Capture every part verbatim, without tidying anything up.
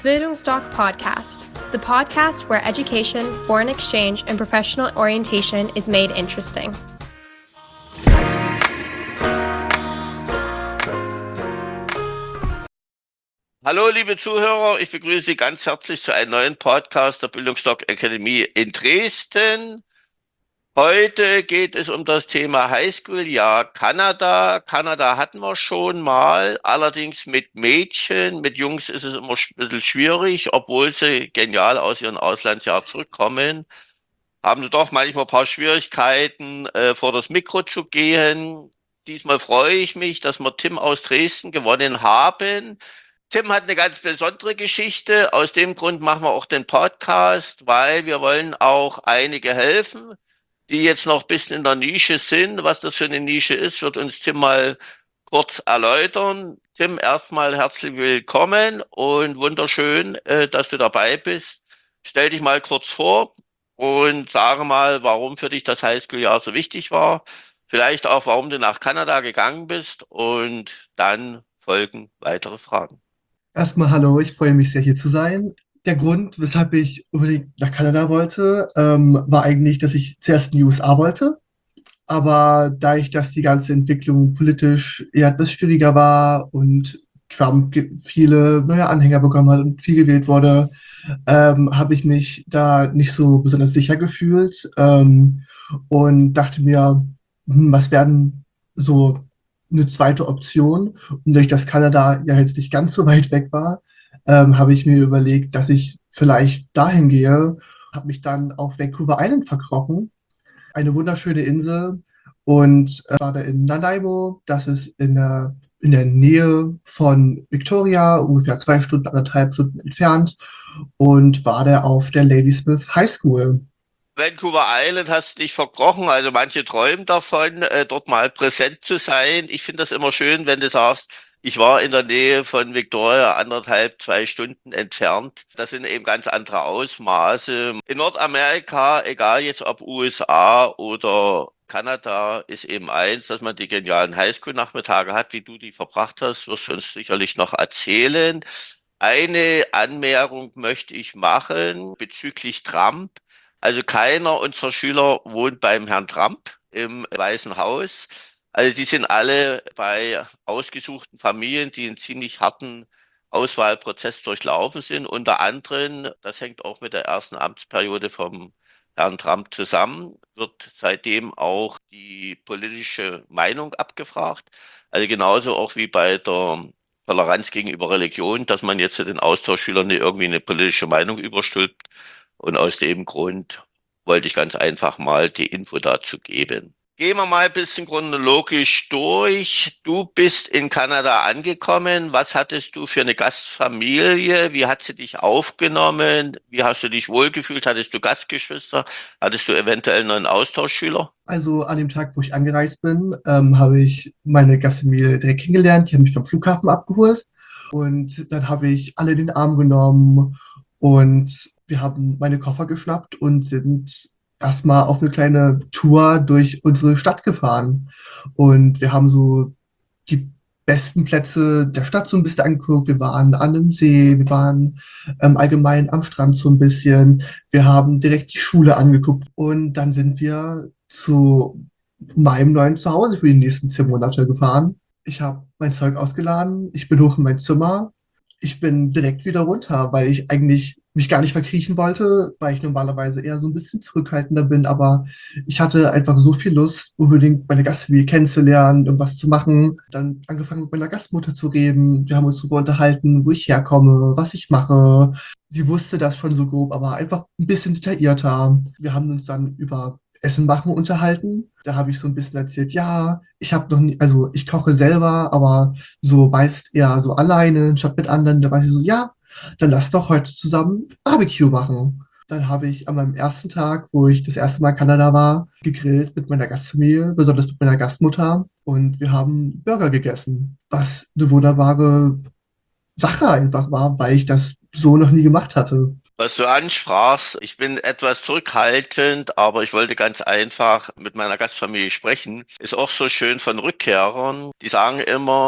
Bildungsdoc Podcast, the podcast where education, foreign exchange, and professional orientation is made interesting. Hallo liebe Zuhörer, ich begrüße Sie ganz herzlich zu einem neuen Podcast der Bildungsdoc Akademie in Dresden. Heute geht es um das Thema Highschool, ja Kanada. Kanada hatten wir schon mal, allerdings mit Mädchen, mit Jungs ist es immer ein bisschen schwierig, obwohl sie genial aus ihrem Auslandsjahr zurückkommen. Haben sie doch manchmal ein paar Schwierigkeiten, äh, vor das Mikro zu gehen. Diesmal freue ich mich, dass wir Tim aus Dresden gewonnen haben. Tim hat eine ganz besondere Geschichte. Aus dem Grund machen wir auch den Podcast, weil wir wollen auch einige helfen, die jetzt noch ein bisschen in der Nische sind. Was das für eine Nische ist, wird uns Tim mal kurz erläutern. Tim, erstmal herzlich willkommen und wunderschön, äh, dass du dabei bist. Stell dich mal kurz vor und sage mal, warum für dich das Highschool-Jahr so wichtig war. Vielleicht auch, warum du nach Kanada gegangen bist, und dann folgen weitere Fragen. Erstmal hallo, ich freue mich sehr hier zu sein. Der Grund, weshalb ich unbedingt nach Kanada wollte, ähm, war eigentlich, dass ich zuerst in die U S A wollte. Aber dadurch, dass die ganze Entwicklung politisch eher etwas schwieriger war und Trump ge- viele neue Anhänger bekommen hat und viel gewählt wurde, ähm, habe ich mich da nicht so besonders sicher gefühlt, ähm, und dachte mir, hm, was werden so eine zweite Option? Und durch das Kanada ja jetzt nicht ganz so weit weg war, ähm, habe ich mir überlegt, dass ich vielleicht dahin gehe, habe mich dann auf Vancouver Island verkrochen, eine wunderschöne Insel, und äh, war da in Nanaimo. Das ist in der, in der Nähe von Victoria, ungefähr zwei Stunden, anderthalb Stunden entfernt, und war da auf der Ladysmith High School. Vancouver Island hast du dich verkrochen, also manche träumen davon, äh, dort mal präsent zu sein. Ich finde das immer schön, wenn du sagst, ich war in der Nähe von Victoria, anderthalb, zwei Stunden entfernt. Das sind eben ganz andere Ausmaße. In Nordamerika, egal jetzt ob U S A oder Kanada, ist eben eins, dass man die genialen Highschool-Nachmittage hat, wie du die verbracht hast, wirst du uns sicherlich noch erzählen. Eine Anmerkung möchte ich machen bezüglich Trump. Also keiner unserer Schüler wohnt beim Herrn Trump im Weißen Haus. Also die sind alle bei ausgesuchten Familien, die einen ziemlich harten Auswahlprozess durchlaufen sind. Unter anderem, das hängt auch mit der ersten Amtsperiode vom Herrn Trump zusammen, wird seitdem auch die politische Meinung abgefragt. Also genauso auch wie bei der Toleranz gegenüber Religion, dass man jetzt den Austauschschülern nicht irgendwie eine politische Meinung überstülpt. Und aus dem Grund wollte ich ganz einfach mal die Info dazu geben. Gehen wir mal ein bisschen chronologisch durch. Du bist in Kanada angekommen. Was hattest du für eine Gastfamilie? Wie hat sie dich aufgenommen? Wie hast du dich wohlgefühlt? Hattest du Gastgeschwister? Hattest du eventuell noch einen Austauschschüler? Also an dem Tag, wo ich angereist bin, ähm, habe ich meine Gastfamilie direkt kennengelernt. Die haben mich vom Flughafen abgeholt, und dann habe ich alle in den Arm genommen, und wir haben meine Koffer geschnappt und sind erstmal auf eine kleine Tour durch unsere Stadt gefahren. Und wir haben so die besten Plätze der Stadt so ein bisschen angeguckt. Wir waren an einem See, wir waren ähm, allgemein am Strand so ein bisschen. Wir haben direkt die Schule angeguckt, und dann sind wir zu meinem neuen Zuhause für die nächsten zehn Monate gefahren. Ich habe mein Zeug ausgeladen, ich bin hoch in mein Zimmer, ich bin direkt wieder runter, weil ich eigentlich mich gar nicht verkriechen wollte, weil ich normalerweise eher so ein bisschen zurückhaltender bin, aber ich hatte einfach so viel Lust, unbedingt meine Gastfamilie kennenzulernen, irgendwas zu machen. Dann angefangen mit meiner Gastmutter zu reden. Wir haben uns darüber unterhalten, wo ich herkomme, was ich mache. Sie wusste das schon so grob, aber einfach ein bisschen detaillierter. Wir haben uns dann über Essen machen unterhalten. Da habe ich so ein bisschen erzählt, ja, ich habe noch nie, also ich koche selber, aber so meist eher so alleine, statt mit anderen. Da war sie so, ja, dann lass doch heute zusammen Barbecue machen. Dann habe ich an meinem ersten Tag, wo ich das erste Mal in Kanada war, gegrillt mit meiner Gastfamilie, besonders mit meiner Gastmutter. Und wir haben Burger gegessen, was eine wunderbare Sache einfach war, weil ich das so noch nie gemacht hatte. Was du ansprachst, ich bin etwas zurückhaltend, aber ich wollte ganz einfach mit meiner Gastfamilie sprechen. Ist auch so schön von Rückkehrern. Die sagen immer,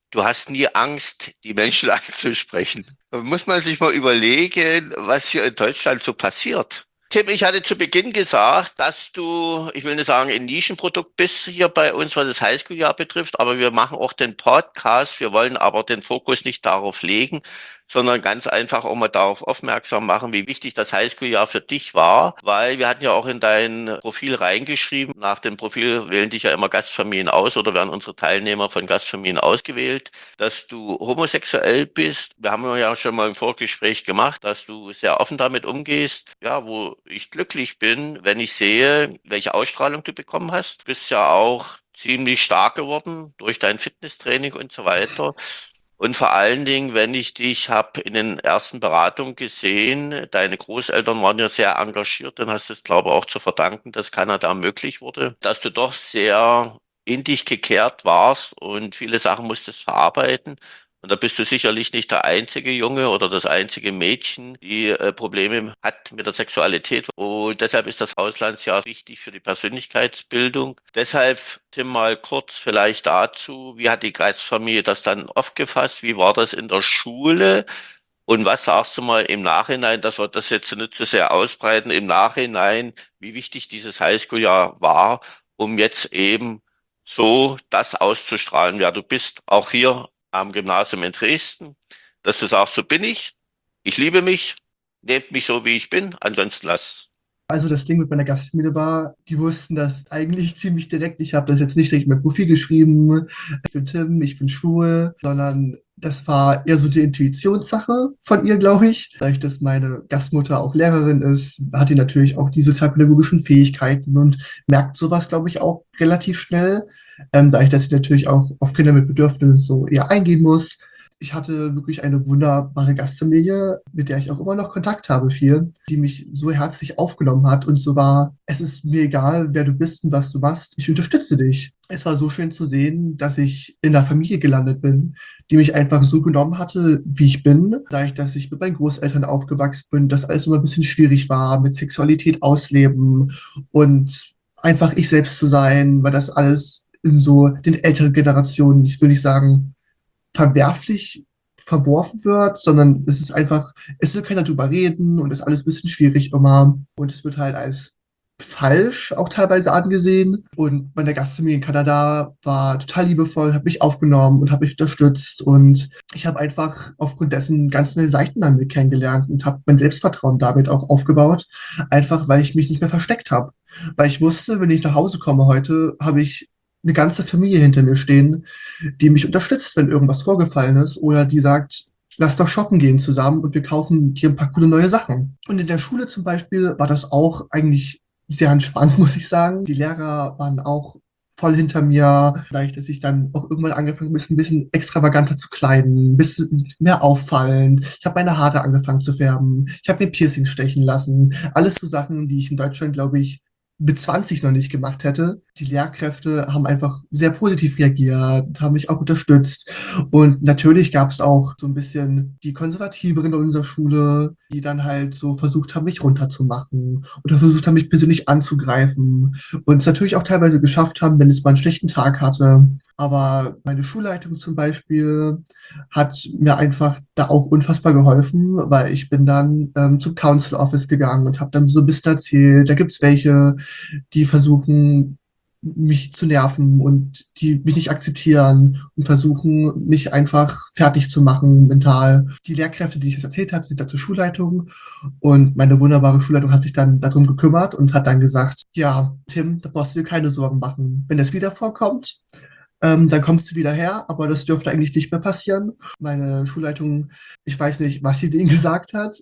du hast nie Angst, die Menschen anzusprechen. Da muss man sich mal überlegen, was hier in Deutschland so passiert. Tim, ich hatte zu Beginn gesagt, dass du, ich will nicht sagen, ein Nischenprodukt bist hier bei uns, was das Highschool-Jahr betrifft, aber wir machen auch den Podcast. Wir wollen aber den Fokus nicht darauf legen, sondern ganz einfach auch mal darauf aufmerksam machen, wie wichtig das Highschool-Jahr für dich war, weil wir hatten ja auch in dein Profil reingeschrieben, nach dem Profil wählen dich ja immer Gastfamilien aus oder werden unsere Teilnehmer von Gastfamilien ausgewählt, dass du homosexuell bist. Wir haben ja schon mal im Vorgespräch gemacht, dass du sehr offen damit umgehst, ja, wo ich glücklich bin, wenn ich sehe, welche Ausstrahlung du bekommen hast. Du bist ja auch ziemlich stark geworden durch dein Fitnesstraining und so weiter. Und vor allen Dingen, wenn ich dich habe in den ersten Beratungen gesehen, deine Großeltern waren ja sehr engagiert, dann hast du es, glaube ich, auch zu verdanken, dass Kanada möglich wurde, dass du doch sehr in dich gekehrt warst und viele Sachen musstest verarbeiten. Und da bist du sicherlich nicht der einzige Junge oder das einzige Mädchen, die äh, Probleme hat mit der Sexualität. Und deshalb ist das Auslandsjahr wichtig für die Persönlichkeitsbildung. Deshalb, Tim, mal kurz vielleicht dazu, wie hat die Gastfamilie das dann aufgefasst? Wie war das in der Schule? Und was sagst du mal im Nachhinein, dass wir das jetzt nicht so sehr ausbreiten, im Nachhinein, wie wichtig dieses Highschool-Jahr war, um jetzt eben so das auszustrahlen, wer du bist, auch hier am Gymnasium in Dresden, dass du sagst, so bin ich, ich liebe mich, nehmt mich so, wie ich bin, ansonsten lass. Also das Ding mit meiner Gastfamilie war, die wussten das eigentlich ziemlich direkt. Ich habe das jetzt nicht direkt in mein Profil geschrieben, ich bin Tim, ich bin schwul, sondern das war eher so die Intuitionssache von ihr, glaube ich. Dadurch, dass meine Gastmutter auch Lehrerin ist, hat die natürlich auch die sozialpädagogischen Fähigkeiten und merkt sowas, glaube ich, auch relativ schnell. Ähm, dadurch, dass sie natürlich auch auf Kinder mit Bedürfnissen so eher eingehen muss. Ich hatte wirklich eine wunderbare Gastfamilie, mit der ich auch immer noch Kontakt habe, viel, die mich so herzlich aufgenommen hat und so war, es ist mir egal, wer du bist und was du machst, ich unterstütze dich. Es war so schön zu sehen, dass ich in einer Familie gelandet bin, die mich einfach so genommen hatte, wie ich bin. Dadurch, dass ich mit meinen Großeltern aufgewachsen bin, dass alles immer ein bisschen schwierig war, mit Sexualität ausleben und einfach ich selbst zu sein, weil das alles in so den älteren Generationen, ich würde nicht sagen, verwerflich verworfen wird, sondern es ist einfach, es will keiner drüber reden und ist alles ein bisschen schwierig immer und es wird halt als falsch auch teilweise angesehen und meine Gastfamilie in Kanada war total liebevoll, hat mich aufgenommen und hat mich unterstützt und ich habe einfach aufgrund dessen ganz neue Seiten an mir kennengelernt und habe mein Selbstvertrauen damit auch aufgebaut, einfach weil ich mich nicht mehr versteckt habe, weil ich wusste, wenn ich nach Hause komme heute, habe ich eine ganze Familie hinter mir stehen, die mich unterstützt, wenn irgendwas vorgefallen ist oder die sagt, lass doch shoppen gehen zusammen und wir kaufen dir ein paar coole neue Sachen. Und in der Schule zum Beispiel war das auch eigentlich sehr entspannt, muss ich sagen. Die Lehrer waren auch voll hinter mir, dadurch, dass ich dann auch irgendwann angefangen bin, ein bisschen extravaganter zu kleiden, ein bisschen mehr auffallend. Ich habe meine Haare angefangen zu färben. Ich habe mir Piercings stechen lassen. Alles so Sachen, die ich in Deutschland, glaube ich, mit zwanzig noch nicht gemacht hätte. Die Lehrkräfte haben einfach sehr positiv reagiert, haben mich auch unterstützt. Und natürlich gab es auch so ein bisschen die Konservativeren in unserer Schule, die dann halt so versucht haben, mich runterzumachen oder versucht haben, mich persönlich anzugreifen. Und es natürlich auch teilweise geschafft haben, wenn es mal einen schlechten Tag hatte. Aber meine Schulleitung zum Beispiel hat mir einfach da auch unfassbar geholfen, weil ich bin dann ähm, zum Council Office gegangen und habe dann so ein bisschen erzählt, da gibt's welche, die versuchen, mich zu nerven und die mich nicht akzeptieren und versuchen, mich einfach fertig zu machen mental. Die Lehrkräfte, die ich das erzählt habe, sind da zur Schulleitung und meine wunderbare Schulleitung hat sich dann darum gekümmert und hat dann gesagt, ja, Tim, da brauchst du dir keine Sorgen machen. Wenn das wieder vorkommt, ähm, dann kommst du wieder her, aber das dürfte eigentlich nicht mehr passieren. Meine Schulleitung, ich weiß nicht, was sie denen gesagt hat,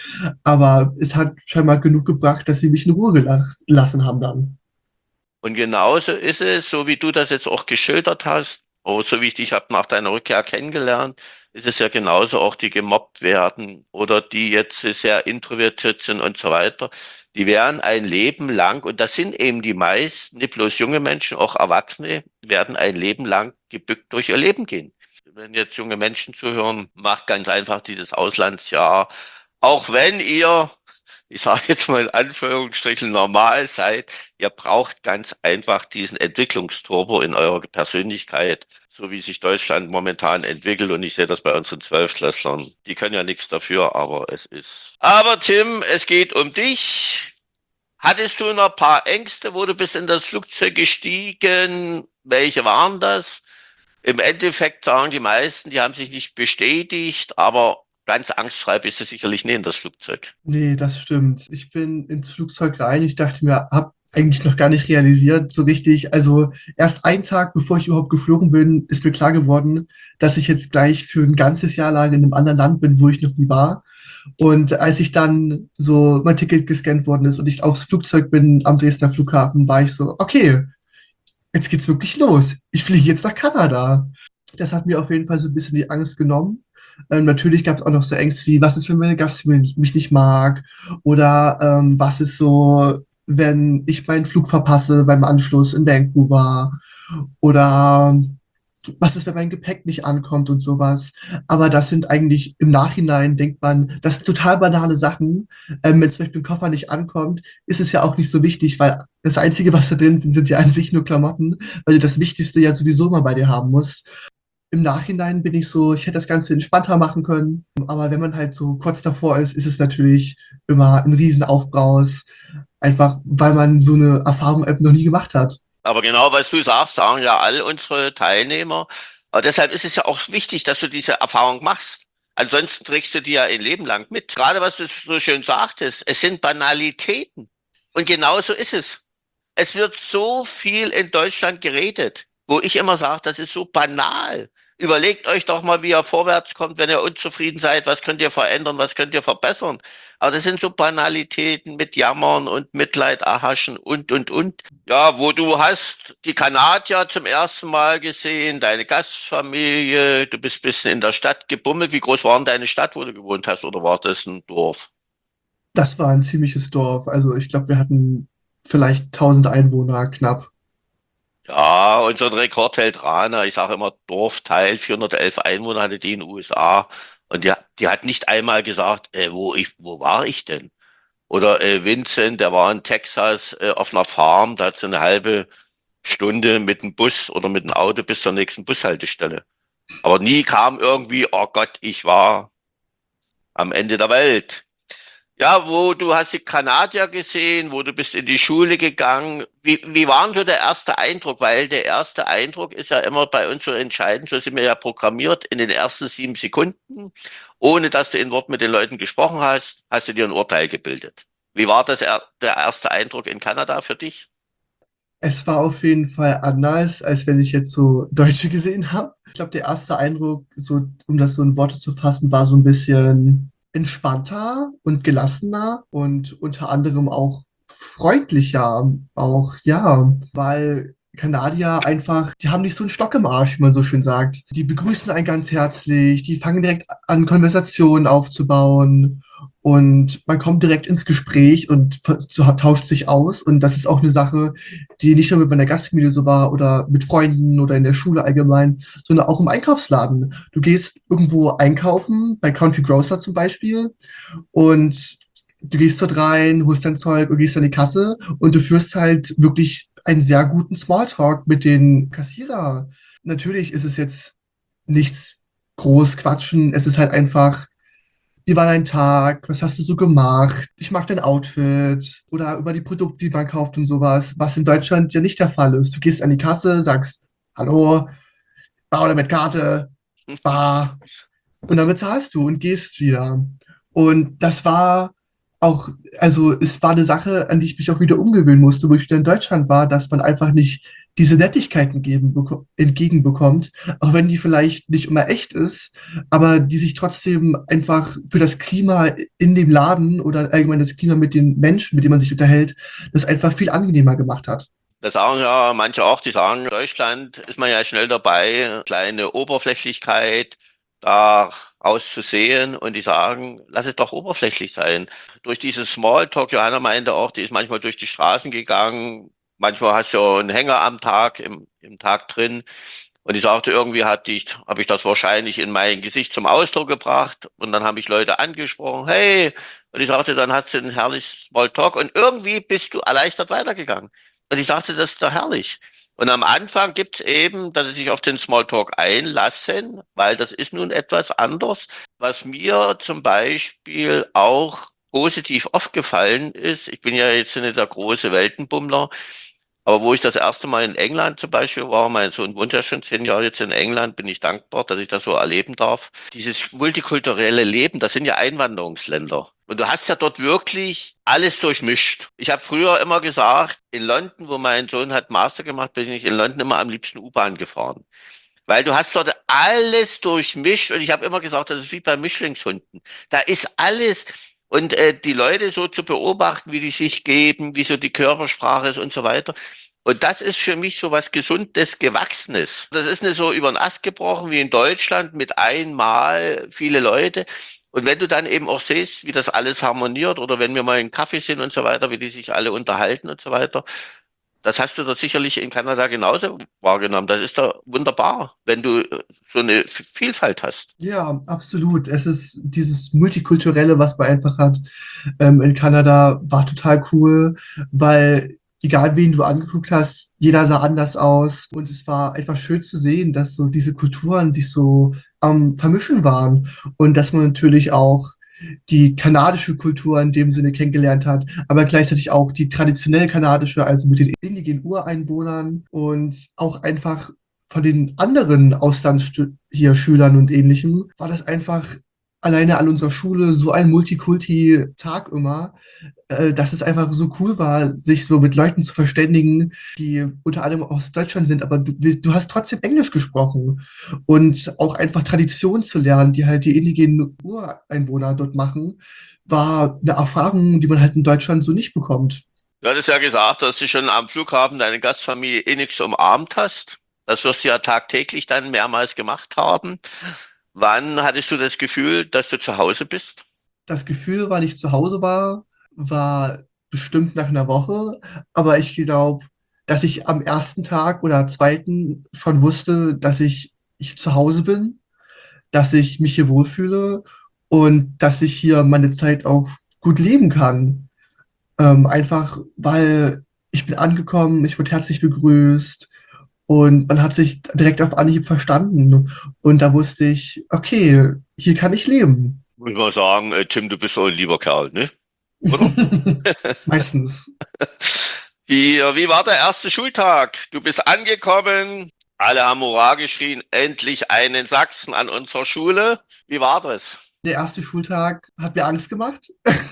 aber es hat scheinbar genug gebracht, dass sie mich in Ruhe gelassen haben dann. Und genauso ist es, so wie du das jetzt auch geschildert hast, auch so wie ich dich habe nach deiner Rückkehr kennengelernt, ist es ja genauso auch, die gemobbt werden oder die jetzt sehr introvertiert sind und so weiter. Die werden ein Leben lang, und das sind eben die meisten, nicht bloß junge Menschen, auch Erwachsene, werden ein Leben lang gebückt durch ihr Leben gehen. Wenn jetzt junge Menschen zuhören, macht ganz einfach dieses Auslandsjahr. Auch wenn ihr ich sage jetzt mal in Anführungsstrichen, normal seid. Ihr braucht ganz einfach diesen Entwicklungsturbo in eurer Persönlichkeit, so wie sich Deutschland momentan entwickelt. Und ich sehe das bei unseren Zwölftklässlern. Die können ja nichts dafür, aber es ist. Aber Tim, es geht um dich. Hattest du noch ein paar Ängste, wo du bist in das Flugzeug gestiegen? Welche waren das? Im Endeffekt sagen die meisten, die haben sich nicht bestätigt, aber ganz angstfrei bist du sicherlich nie in das Flugzeug. Nee, das stimmt. Ich bin ins Flugzeug rein. Ich dachte mir, hab eigentlich noch gar nicht realisiert, so richtig. Also erst einen Tag, bevor ich überhaupt geflogen bin, ist mir klar geworden, dass ich jetzt gleich für ein ganzes Jahr lang in einem anderen Land bin, wo ich noch nie war. Und als ich dann so mein Ticket gescannt worden ist und ich aufs Flugzeug bin am Dresdner Flughafen, war ich so, okay, jetzt geht's wirklich los. Ich fliege jetzt nach Kanada. Das hat mir auf jeden Fall so ein bisschen die Angst genommen. Ähm, natürlich gab es auch noch so Ängste wie, was ist, wenn meine Gastfamilie mich nicht mag? Oder ähm, was ist so, wenn ich meinen Flug verpasse beim Anschluss in Vancouver? Oder was ist, wenn mein Gepäck nicht ankommt und sowas. Aber das sind eigentlich im Nachhinein, denkt man, das sind total banale Sachen. Ähm, wenn zum Beispiel ein Koffer nicht ankommt, ist es ja auch nicht so wichtig, weil das Einzige, was da drin sind, sind ja an sich nur Klamotten, weil du das Wichtigste ja sowieso mal bei dir haben musst. Im Nachhinein bin ich so, ich hätte das Ganze entspannter machen können. Aber wenn man halt so kurz davor ist, ist es natürlich immer ein Riesenaufbraus. Einfach, weil man so eine Erfahrung einfach noch nie gemacht hat. Aber genau, was du sagst, sagen ja all unsere Teilnehmer. Aber deshalb ist es ja auch wichtig, dass du diese Erfahrung machst. Ansonsten trägst du die ja ein Leben lang mit. Gerade was du so schön sagtest, es sind Banalitäten. Und genau so ist es. Es wird so viel in Deutschland geredet, wo ich immer sage, das ist so banal. Überlegt euch doch mal, wie ihr vorwärts kommt, wenn ihr unzufrieden seid. Was könnt ihr verändern? Was könnt ihr verbessern? Aber das sind so Banalitäten mit Jammern und Mitleid erhaschen und, und, und. Ja, wo du hast die Kanadier zum ersten Mal gesehen, deine Gastfamilie, du bist ein bisschen in der Stadt gebummelt. Wie groß war denn deine Stadt, wo du gewohnt hast, oder war das ein Dorf? Das war ein ziemliches Dorf. Also ich glaube, wir hatten vielleicht tausend Einwohner knapp. Ja, unseren Rekord hält Rana. Ich sage immer, Dorfteil, vierhundertelf Einwohner hatte die in den U S A. Und die, die hat nicht einmal gesagt, äh, wo ich, wo war ich denn? Oder äh, Vincent, der war in Texas äh, auf einer Farm, da hat sie eine halbe Stunde mit dem Bus oder mit dem Auto bis zur nächsten Bushaltestelle. Aber nie kam irgendwie, oh Gott, ich war am Ende der Welt. Ja, wo du hast die Kanadier gesehen, wo du bist in die Schule gegangen. Wie, wie war denn so der erste Eindruck? Weil der erste Eindruck ist ja immer bei uns so entscheidend, so sind wir ja programmiert, in den ersten sieben Sekunden, ohne dass du ein Wort mit den Leuten gesprochen hast, hast du dir ein Urteil gebildet. Wie war das er, der erste Eindruck in Kanada für dich? Es war auf jeden Fall anders, als wenn ich jetzt so Deutsche gesehen habe. Ich glaube, der erste Eindruck, so, um das so in Worte zu fassen, war so ein bisschen entspannter und gelassener und unter anderem auch freundlicher. Auch, ja, weil Kanadier einfach, die haben nicht so einen Stock im Arsch, wie man so schön sagt. Die begrüßen einen ganz herzlich, die fangen direkt an, Konversationen aufzubauen. Und man kommt direkt ins Gespräch und ver- so- tauscht sich aus. Und das ist auch eine Sache, die nicht nur mit meiner Gastfamilie so war oder mit Freunden oder in der Schule allgemein, sondern auch im Einkaufsladen. Du gehst irgendwo einkaufen, bei Country Grocer zum Beispiel, und du gehst dort rein, holst dein Zeug und gehst an die Kasse und du führst halt wirklich einen sehr guten Smalltalk mit den Kassierer. Natürlich ist es jetzt nichts groß Quatschen, es ist halt einfach, wie war dein Tag? Was hast du so gemacht? Ich mag dein Outfit oder über die Produkte, die man kauft und sowas, was in Deutschland ja nicht der Fall ist. Du gehst an die Kasse, sagst, hallo, bar oder mit Karte, bar, und dann bezahlst du und gehst wieder. Und das war auch, also es war eine Sache, an die ich mich auch wieder umgewöhnen musste, wo ich wieder in Deutschland war, dass man einfach nicht diese Nettigkeiten geben, beko- entgegenbekommt, auch wenn die vielleicht nicht immer echt ist, aber die sich trotzdem einfach für das Klima in dem Laden oder allgemein das Klima mit den Menschen, mit denen man sich unterhält, das einfach viel angenehmer gemacht hat. Das sagen ja manche auch, die sagen, in Deutschland ist man ja schnell dabei, kleine Oberflächlichkeit da auszusehen, und die sagen, lass es doch oberflächlich sein. Durch dieses Smalltalk, Johanna meinte auch, die ist manchmal durch die Straßen gegangen, manchmal hast du ja einen Hänger am Tag, im, im Tag drin, Und ich sagte, irgendwie hatte ich, habe ich das wahrscheinlich in mein Gesicht zum Ausdruck gebracht. Und dann habe ich Leute angesprochen, hey, und ich sagte, dann hast du einen herrlichen Smalltalk und irgendwie bist du erleichtert weitergegangen. Und ich dachte, das ist doch herrlich. Und am Anfang gibt es eben, dass sie sich auf den Smalltalk einlassen, weil das ist nun etwas anders. Was mir zum Beispiel auch positiv aufgefallen ist, ich bin ja jetzt nicht der große Weltenbummler, aber wo ich das erste Mal in England zum Beispiel war, mein Sohn wohnt ja schon zehn Jahre jetzt in England, bin ich dankbar, dass ich das so erleben darf. Dieses multikulturelle Leben, das sind ja Einwanderungsländer. Und du hast ja dort wirklich alles durchmischt. Ich habe früher immer gesagt, in London, wo mein Sohn hat Master gemacht, bin ich in London immer am liebsten U-Bahn gefahren. Weil du hast dort alles durchmischt und ich habe immer gesagt, das ist wie bei Mischlingshunden. Da ist alles. Und äh, die Leute so zu beobachten, wie die sich geben, wie so die Körpersprache ist und so weiter. Und das ist für mich so was Gesundes, Gewachsenes. Das ist nicht so über den Ast gebrochen wie in Deutschland mit einmal viele Leute. Und wenn du dann eben auch siehst, wie das alles harmoniert oder wenn wir mal in Kaffee sind und so weiter, wie die sich alle unterhalten und so weiter, das hast du da sicherlich in Kanada genauso wahrgenommen. Das ist doch wunderbar, wenn du so eine Vielfalt hast. Ja, absolut. Es ist dieses Multikulturelle, was man einfach hat, ähm, in Kanada, war total cool, weil egal wen du angeguckt hast, jeder sah anders aus und es war einfach schön zu sehen, dass so diese Kulturen sich so am Vermischen waren und dass man natürlich auch die kanadische Kultur in dem Sinne kennengelernt hat, aber gleichzeitig auch die traditionell kanadische, also mit den indigenen Ureinwohnern und auch einfach von den anderen Auslandsstü hier Schülern und Ähnlichem, war das einfach alleine an unserer Schule so ein Multikulti-Tag immer, äh, dass es einfach so cool war, sich so mit Leuten zu verständigen, die unter anderem aus Deutschland sind, aber du, du hast trotzdem Englisch gesprochen und auch einfach Tradition zu lernen, die halt die indigenen Ureinwohner dort machen, war eine Erfahrung, die man halt in Deutschland so nicht bekommt. Du hattest ja gesagt, dass du schon am Flughafen deine Gastfamilie innigst umarmt hast. Das wirst du ja tagtäglich dann mehrmals gemacht haben. Wann hattest du das Gefühl, dass du zu Hause bist? Das Gefühl, wann ich zu Hause war, war bestimmt nach einer Woche, aber ich glaube, dass ich am ersten Tag oder zweiten schon wusste, dass ich, ich zu Hause bin, dass ich mich hier wohlfühle und dass ich hier meine Zeit auch gut leben kann. Ähm, einfach, weil ich bin angekommen, ich wurde herzlich begrüßt und man hat sich direkt auf Anhieb verstanden. Und da wusste ich, okay, hier kann ich leben. Muss man sagen, äh, Tim, du bist doch ein lieber Kerl, ne? Oder? Meistens. Wie, wie war der erste Schultag? Du bist angekommen, alle haben Hurra geschrien, endlich einen Sachsen an unserer Schule. Wie war das? Der erste Schultag hat mir Angst gemacht,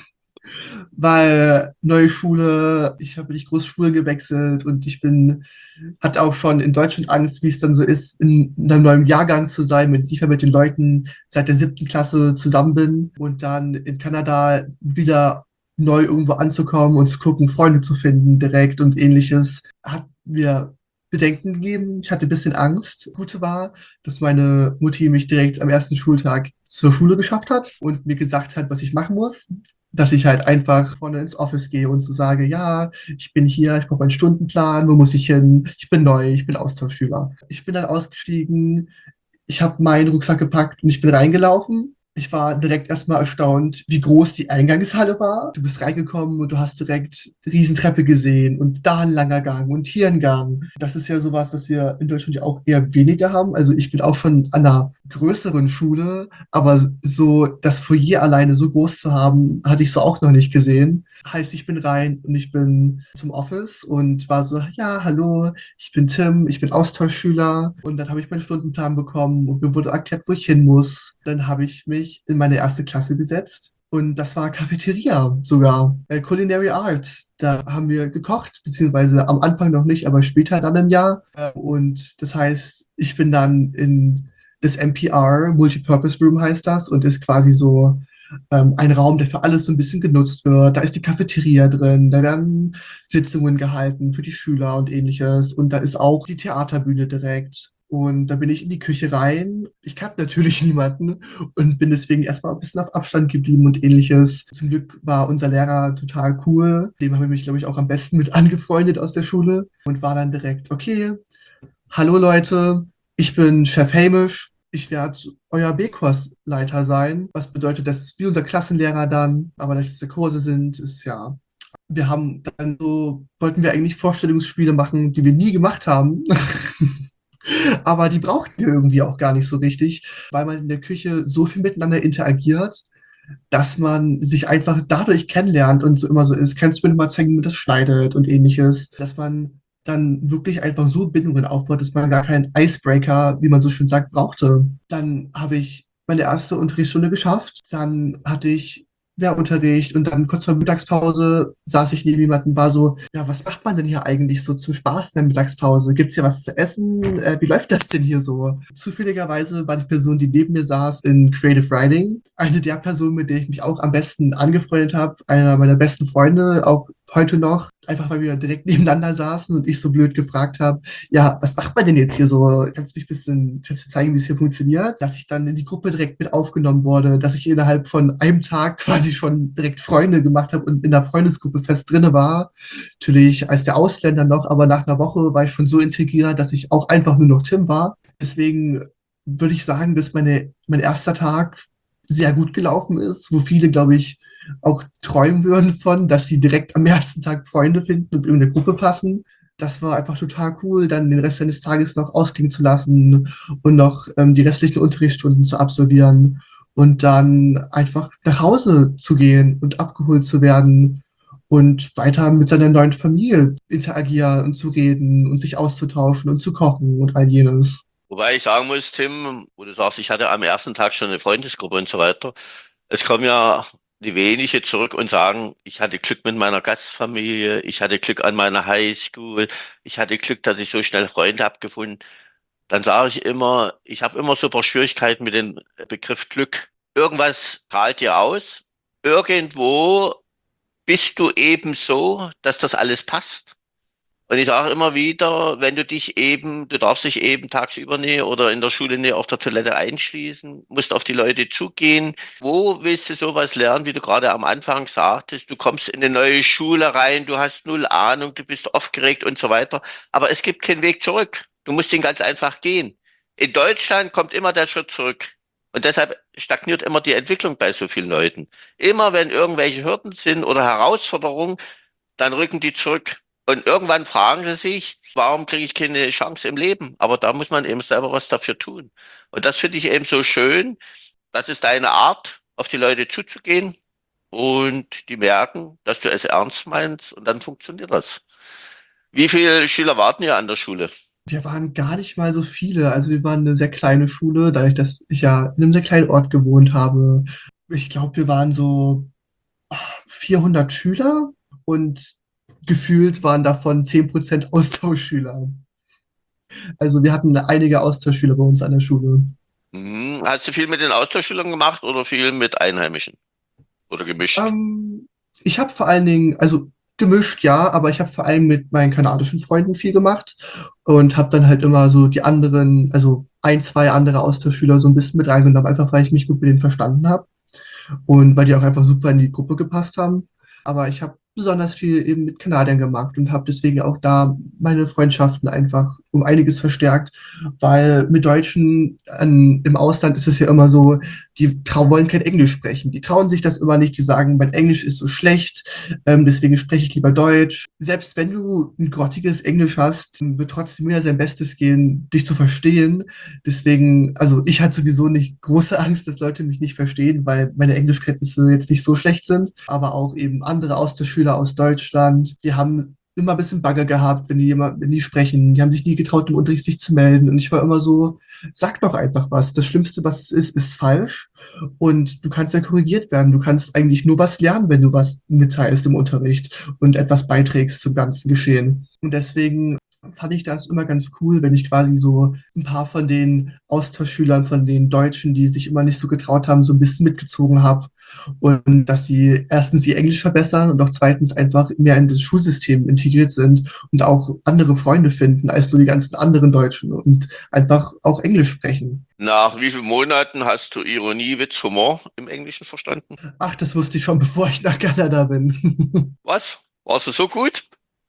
weil neue Schule, ich habe nicht groß Schulen gewechselt und ich bin, hatte auch schon in Deutschland Angst, wie es dann so ist, in einem neuen Jahrgang zu sein, wenn ich nicht mehr mit den Leuten seit der siebten Klasse zusammen bin und dann in Kanada wieder neu irgendwo anzukommen und zu gucken, Freunde zu finden direkt und ähnliches, hat mir Bedenken gegeben. Ich hatte ein bisschen Angst. Das Gute war, dass meine Mutti mich direkt am ersten Schultag zur Schule geschafft hat und mir gesagt hat, was ich machen muss. Dass ich halt einfach vorne ins Office gehe und so sage, ja, ich bin hier, ich brauche meinen Stundenplan, wo muss ich hin? Ich bin neu, ich bin Austauschschüler. Ich bin dann ausgestiegen, ich habe meinen Rucksack gepackt und ich bin reingelaufen. Ich war direkt erstmal erstaunt, wie groß die Eingangshalle war. Du bist reingekommen und du hast direkt Riesentreppe gesehen und da ein langer Gang und hier ein Gang. Das ist ja sowas, was wir in Deutschland ja auch eher weniger haben. Also ich bin auch schon an einer größeren Schule, aber so das Foyer alleine so groß zu haben, hatte ich so auch noch nicht gesehen. Heißt, ich bin rein und ich bin zum Office und war so, ja, hallo, ich bin Tim, ich bin Austauschschüler. Und dann habe ich meinen Stundenplan bekommen und mir wurde erklärt, wo ich hin muss. Dann habe ich mich in meine erste Klasse gesetzt und das war Cafeteria sogar, äh, Culinary Arts. Da haben wir gekocht, beziehungsweise am Anfang noch nicht, aber später dann im Jahr. Äh, und das heißt, ich bin dann in das M P R, Multipurpose Room heißt das, und ist quasi so ähm, ein Raum, der für alles so ein bisschen genutzt wird. Da ist die Cafeteria drin, da werden Sitzungen gehalten für die Schüler und ähnliches und da ist auch die Theaterbühne direkt. Und da bin ich in die Küche rein. Ich kannte natürlich niemanden und bin deswegen erstmal ein bisschen auf Abstand geblieben und ähnliches. Zum Glück war unser Lehrer total cool. Dem habe ich mich, glaube ich, auch am besten mit angefreundet aus der Schule und war dann direkt, okay, hallo Leute, Ich bin Chef Hamish. Ich werde euer B-Kursleiter sein. Was bedeutet, das ist wie unser Klassenlehrer dann, aber dass es Kurse sind, ist ja. Wir haben dann so, wollten wir eigentlich Vorstellungsspiele machen, die wir nie gemacht haben. Aber die brauchten wir irgendwie auch gar nicht so richtig, weil man in der Küche so viel miteinander interagiert, dass man sich einfach dadurch kennenlernt und so immer so ist, kannst du mir mal zeigen, wie man das schneidet und ähnliches, dass man dann wirklich einfach so Bindungen aufbaut, dass man gar keinen Icebreaker, wie man so schön sagt, brauchte. Dann habe ich meine erste Unterrichtsstunde geschafft, dann hatte ich Wehrunterricht und dann kurz vor Mittagspause saß ich neben jemandem und war so, ja, was macht man denn hier eigentlich so zum Spaß in der Mittagspause? Gibt's hier was zu essen? Äh, wie läuft das denn hier so? Zufälligerweise war die Person, die neben mir saß, in Creative Writing. Eine der Personen, mit der ich mich auch am besten angefreundet habe, einer meiner besten Freunde, auch heute noch, einfach weil wir direkt nebeneinander saßen und ich so blöd gefragt habe, ja, was macht man denn jetzt hier so? Kannst du mich ein bisschen, kannst du mir zeigen, wie es hier funktioniert? Dass ich dann in die Gruppe direkt mit aufgenommen wurde, dass ich innerhalb von einem Tag quasi schon direkt Freunde gemacht habe und in der Freundesgruppe fest drinne war. Natürlich als der Ausländer noch, aber nach einer Woche war ich schon so integriert, dass ich auch einfach nur noch Tim war. Deswegen würde ich sagen, dass meine, mein erster Tag sehr gut gelaufen ist, wo viele, glaube ich, auch träumen würden von, dass sie direkt am ersten Tag Freunde finden und in eine Gruppe passen. Das war einfach total cool, dann den Rest eines Tages noch ausklingen zu lassen und noch ähm, die restlichen Unterrichtsstunden zu absolvieren und dann einfach nach Hause zu gehen und abgeholt zu werden und weiter mit seiner neuen Familie interagieren und zu reden und sich auszutauschen und zu kochen und all jenes. Wobei ich sagen muss, Tim, wo du sagst, ich hatte am ersten Tag schon eine Freundesgruppe und so weiter. Es kommen ja die wenige zurück und sagen, ich hatte Glück mit meiner Gastfamilie, ich hatte Glück an meiner Highschool, ich hatte Glück, dass ich so schnell Freunde habe gefunden. Dann sage ich immer, ich habe immer super Schwierigkeiten mit dem Begriff Glück. Irgendwas strahlt dir aus. Irgendwo bist du eben so, dass das alles passt. Und ich sage immer wieder, wenn du dich eben, du darfst dich eben tagsüber nie oder in der Schule nie auf der Toilette einschließen, musst auf die Leute zugehen. Wo willst du sowas lernen, wie du gerade am Anfang sagtest? Du kommst in eine neue Schule rein, du hast null Ahnung, du bist aufgeregt und so weiter. Aber es gibt keinen Weg zurück. Du musst ihn ganz einfach gehen. In Deutschland kommt immer der Schritt zurück. Und deshalb stagniert immer die Entwicklung bei so vielen Leuten. Immer wenn irgendwelche Hürden sind oder Herausforderungen, dann rücken die zurück. Und irgendwann fragen sie sich, warum kriege ich keine Chance im Leben? Aber da muss man eben selber was dafür tun. Und das finde ich eben so schön. Das ist deine Art, auf die Leute zuzugehen und die merken, dass du es ernst meinst und dann funktioniert das. Wie viele Schüler warten hier an der Schule? Wir waren gar nicht mal so viele. Also wir waren eine sehr kleine Schule, dadurch, dass ich ja in einem sehr kleinen Ort gewohnt habe. Ich glaube, wir waren so vierhundert Schüler und gefühlt waren davon zehn Prozent Austauschschüler. Also wir hatten einige Austauschschüler bei uns an der Schule. Mhm. Hast du viel mit den Austauschschülern gemacht oder viel mit Einheimischen? Oder gemischt? Ähm, ich habe vor allen Dingen, also gemischt, ja, aber ich habe vor allem mit meinen kanadischen Freunden viel gemacht und habe dann halt immer so die anderen, also ein, zwei andere Austauschschüler so ein bisschen mit reingenommen, einfach weil ich mich gut mit denen verstanden habe und weil die auch einfach super in die Gruppe gepasst haben. Aber ich habe besonders viel eben mit Kanadiern gemacht und habe deswegen auch da meine Freundschaften einfach um einiges verstärkt, weil mit Deutschen an, im Ausland ist es ja immer so, die trau wollen kein Englisch sprechen. Die trauen sich das immer nicht, die sagen, mein Englisch ist so schlecht, ähm, deswegen spreche ich lieber Deutsch. Selbst wenn du ein grottiges Englisch hast, wird trotzdem wieder sein Bestes gehen, dich zu verstehen. Deswegen, also ich hatte sowieso nicht große Angst, dass Leute mich nicht verstehen, weil meine Englischkenntnisse jetzt nicht so schlecht sind, aber auch eben andere Austauschschüler aus Deutschland, die haben immer ein bisschen Bagger gehabt, wenn die jemand, wenn die sprechen. Die haben sich nie getraut, im Unterricht sich zu melden. Und ich war immer so, sag doch einfach was. Das Schlimmste, was es ist, ist falsch. Und du kannst ja korrigiert werden. Du kannst eigentlich nur was lernen, wenn du was mitteilst im Unterricht und etwas beiträgst zum ganzen Geschehen. Und deswegen fand ich das immer ganz cool, wenn ich quasi so ein paar von den Austauschschülern, von den Deutschen, die sich immer nicht so getraut haben, so ein bisschen mitgezogen habe. Und dass sie erstens ihr Englisch verbessern und auch zweitens einfach mehr in das Schulsystem integriert sind und auch andere Freunde finden als nur die ganzen anderen Deutschen und einfach auch Englisch sprechen. Nach wie vielen Monaten hast du Ironie, Witz, Humor im Englischen verstanden? Ach, das wusste ich schon, bevor ich nach Kanada bin. Was? Warst du so gut?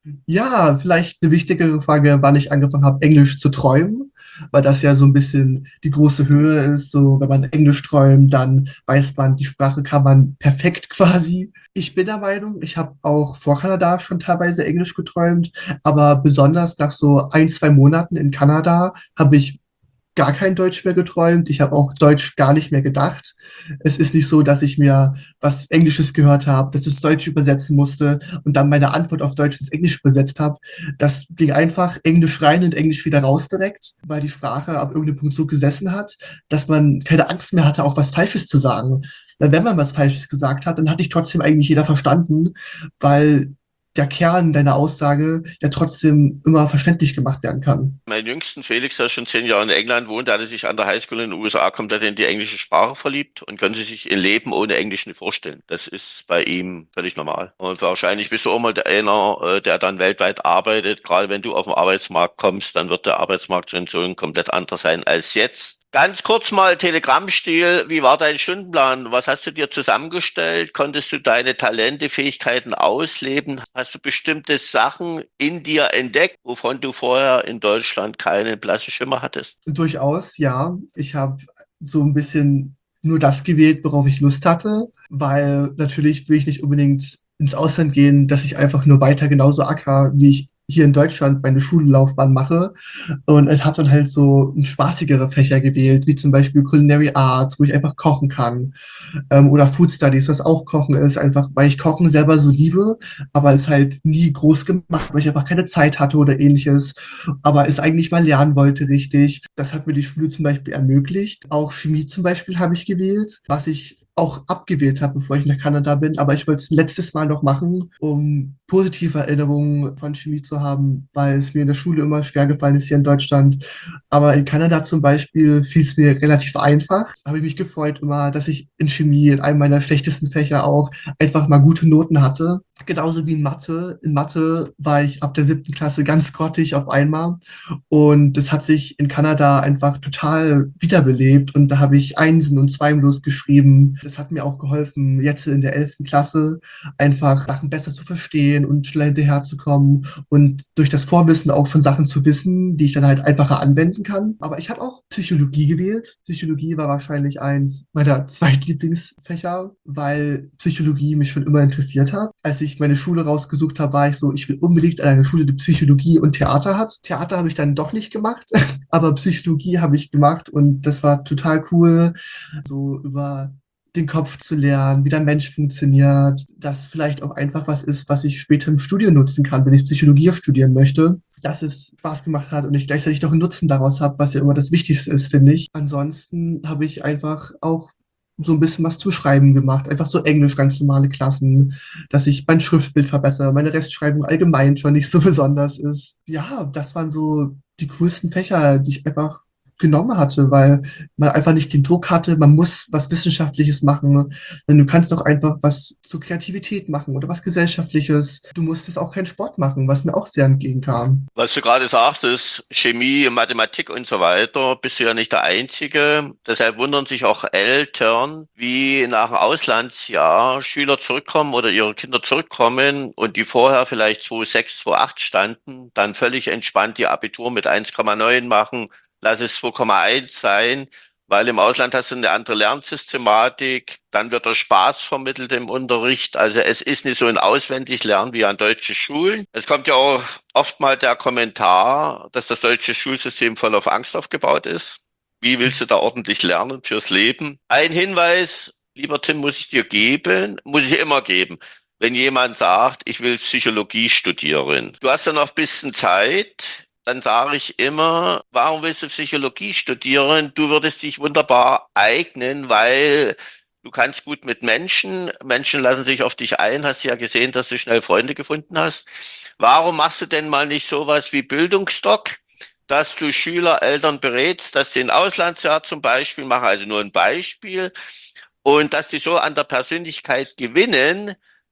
Ja, vielleicht eine wichtigere Frage, wann ich angefangen habe, Englisch zu träumen, weil das ja so ein bisschen die große Hürde ist. So, wenn man Englisch träumt, dann weiß man, die Sprache kann man perfekt quasi. Ich bin der Meinung, ich habe auch vor Kanada schon teilweise Englisch geträumt, aber besonders nach so ein, zwei Monaten in Kanada habe ich gar kein Deutsch mehr geträumt. Ich habe auch Deutsch gar nicht mehr gedacht. Es ist nicht so, dass ich mir was Englisches gehört habe, dass ich es Deutsch übersetzen musste und dann meine Antwort auf Deutsch ins Englisch übersetzt habe. Das ging einfach Englisch rein und Englisch wieder raus direkt, weil die Sprache ab irgendeinem Punkt so gesessen hat, dass man keine Angst mehr hatte, auch was Falsches zu sagen. Weil wenn man was Falsches gesagt hat, dann hatte ich trotzdem eigentlich jeder verstanden, weil der Kern deiner Aussage ja trotzdem immer verständlich gemacht werden kann. Mein jüngsten Felix, der schon zehn Jahre in England wohnt, der hatte sich an der Highschool in den U S A komplett in die englische Sprache verliebt und könnte sich ein Leben ohne Englisch nicht vorstellen. Das ist bei ihm völlig normal. Und wahrscheinlich bist du auch mal der einer, äh, der dann weltweit arbeitet. Gerade wenn du auf den Arbeitsmarkt kommst, dann wird der Arbeitsmarkt so komplett anders sein als jetzt. Ganz kurz mal Telegrammstil. Wie war dein Stundenplan? Was hast du dir zusammengestellt? Konntest du deine Talente, Fähigkeiten ausleben? Hast du bestimmte Sachen in dir entdeckt, wovon du vorher in Deutschland keinen blassen Schimmer hattest? Durchaus, ja. Ich habe so ein bisschen nur das gewählt, worauf ich Lust hatte, weil natürlich will ich nicht unbedingt ins Ausland gehen, dass ich einfach nur weiter genauso acker, wie ich hier in Deutschland meine Schullaufbahn mache. Und ich habe dann halt so spaßigere Fächer gewählt, wie zum Beispiel Culinary Arts, wo ich einfach kochen kann. Ähm, oder Food Studies, was auch Kochen ist, einfach weil ich Kochen selber so liebe, aber es halt nie groß gemacht, weil ich einfach keine Zeit hatte oder ähnliches, aber es eigentlich mal lernen wollte richtig. Das hat mir die Schule zum Beispiel ermöglicht. Auch Chemie zum Beispiel habe ich gewählt, was ich auch abgewählt habe, bevor ich nach Kanada bin, aber ich wollte es letztes Mal noch machen, um positive Erinnerungen von Chemie zu haben, weil es mir in der Schule immer schwer gefallen ist hier in Deutschland. Aber in Kanada zum Beispiel fiel es mir relativ einfach. Da habe ich mich gefreut immer, dass ich in Chemie, in einem meiner schlechtesten Fächer auch, einfach mal gute Noten hatte. Genauso wie in Mathe. In Mathe war ich ab der siebten Klasse ganz grottig auf einmal. Und das hat sich in Kanada einfach total wiederbelebt. Und da habe ich Einsen und Zweien bloß geschrieben. Das hat mir auch geholfen, jetzt in der elften Klasse einfach Sachen besser zu verstehen und schneller hinterherzukommen und durch das Vorwissen auch schon Sachen zu wissen, die ich dann halt einfacher anwenden kann. Aber ich habe auch Psychologie gewählt. Psychologie war wahrscheinlich eins meiner Zweitlieblingsfächer, weil Psychologie mich schon immer interessiert hat. Als ich meine Schule rausgesucht habe, war ich so, ich will unbedingt an eine Schule, die Psychologie und Theater hat. Theater habe ich dann doch nicht gemacht, aber Psychologie habe ich gemacht und das war total cool, so über den Kopf zu lernen, wie der Mensch funktioniert, das vielleicht auch einfach was ist, was ich später im Studium nutzen kann, wenn ich Psychologie studieren möchte, dass es Spaß gemacht hat und ich gleichzeitig noch einen Nutzen daraus habe, was ja immer das Wichtigste ist, finde ich. Ansonsten habe ich einfach auch so ein bisschen was zum Schreiben gemacht, einfach so Englisch, ganz normale Klassen, dass ich mein Schriftbild verbessere, meine Rechtschreibung allgemein schon nicht so besonders ist. Ja, das waren so die coolsten Fächer, die ich einfach genommen hatte, weil man einfach nicht den Druck hatte, man muss was Wissenschaftliches machen, denn du kannst doch einfach was zur Kreativität machen oder was Gesellschaftliches. Du musstest auch keinen Sport machen, was mir auch sehr entgegenkam. Was du gerade sagtest, Chemie, Mathematik und so weiter, bist du ja nicht der Einzige. Deshalb wundern sich auch Eltern, wie nach dem Auslandsjahr Schüler zurückkommen oder ihre Kinder zurückkommen und die vorher vielleicht zwei Komma sechs, zwei Komma acht standen, dann völlig entspannt ihr Abitur mit eins Komma neun machen, lass es zwei Komma eins sein, weil im Ausland hast du eine andere Lernsystematik, dann wird der Spaß vermittelt im Unterricht. Also es ist nicht so ein Auswendiglernen wie an deutschen Schulen. Es kommt ja auch oft mal der Kommentar, dass das deutsche Schulsystem voll auf Angst aufgebaut ist. Wie willst du da ordentlich lernen fürs Leben? Ein Hinweis, lieber Tim, muss ich dir geben, muss ich immer geben. Wenn jemand sagt, ich will Psychologie studieren, du hast ja noch ein bisschen Zeit, dann sage ich immer, warum willst du Psychologie studieren? Du würdest dich wunderbar eignen, weil du kannst gut mit Menschen, Menschen lassen sich auf dich ein, hast ja gesehen, dass du schnell Freunde gefunden hast. Warum machst du denn mal nicht sowas wie Bildungsdoc, dass du Schüler, Eltern berätst, dass sie ein Auslandsjahr zum Beispiel machen, also nur ein Beispiel, und dass die so an der Persönlichkeit gewinnen,